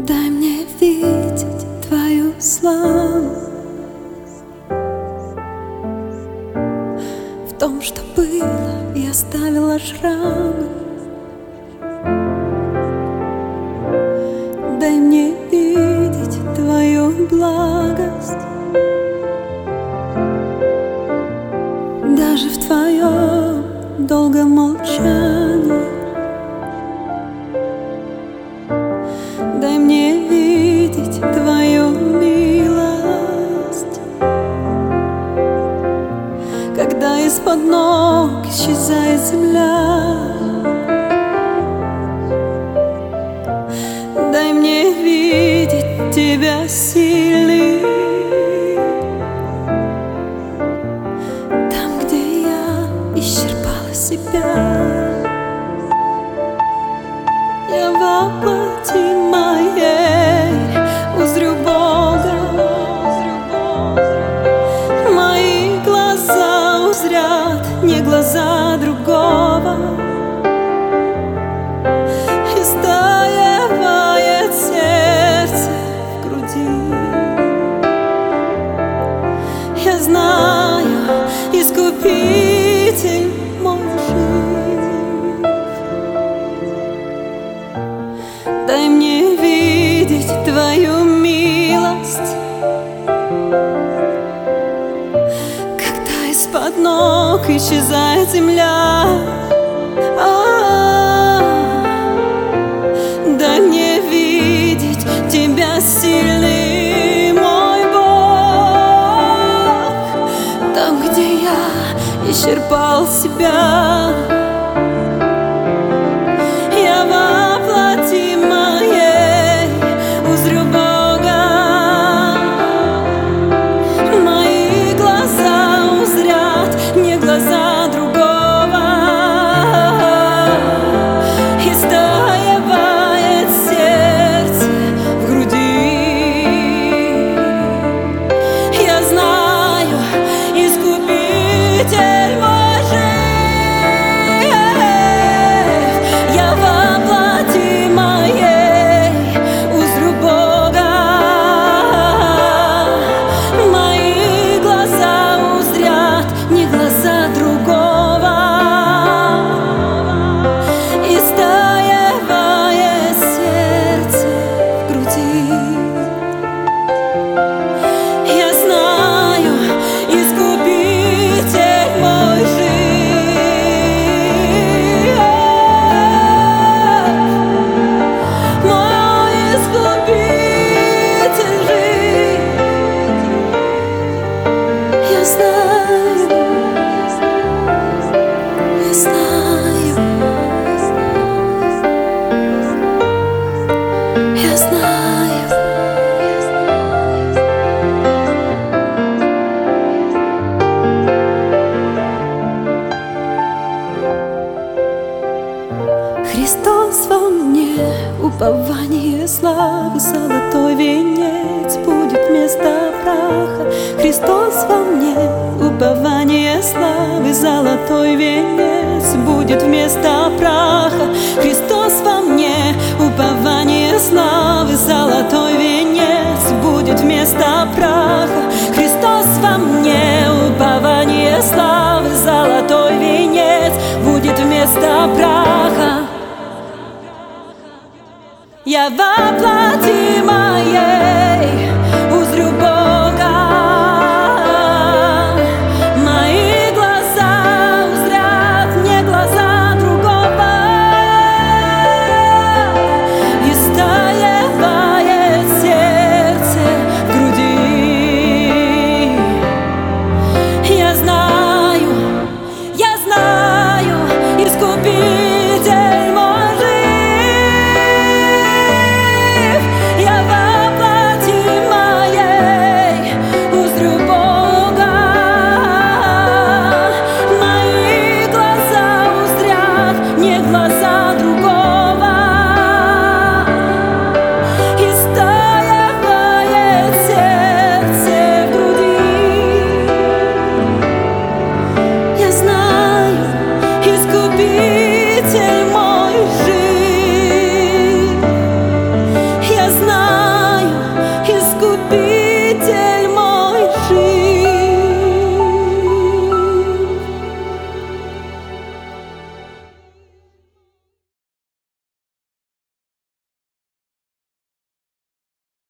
Дай мне видеть Твою славу в том, что было, и оставила шрамы. Дай мне видеть Твою благость даже в Твоем долгом молчании. Дай мне видеть Твою милость, когда из-под ног исчезает земля. Дай мне видеть Тебя сильным, там, где я исчерпала себя. Я во плоти моей узрю Бога, мои глаза узрят не глаза другого. Истаивает сердце в груди. Я знаю, Искупитель мой жив. Дай мне видеть Твою милость, когда из-под ног исчезает земля. Дай мне видеть Тебя сильный, мой Бог, там, где я исчерпал себя. Я во плоти моей узрю Бога, мои глаза узрят не глаза другого. Истаивает сердце в груди. Я знаю, Искупитель мой жив. Я во плоти моей узрю Бога, мои глаза узрят не глаза другого. Истаивает сердце в груди. Я знаю, Искупитель мой жив. Мой Искупитель жив. Я знаю, я знаю, я знаю. Христос во мне, упование славы, золотой венец будет вместо праха. Христос во мне, упование славы, золотой венец будет вместо праха. Христос во мне, упование славы, золотой венец будет вместо праха. Христос во мне, упование славы, золотой венец будет вместо праха. Я во плоти моей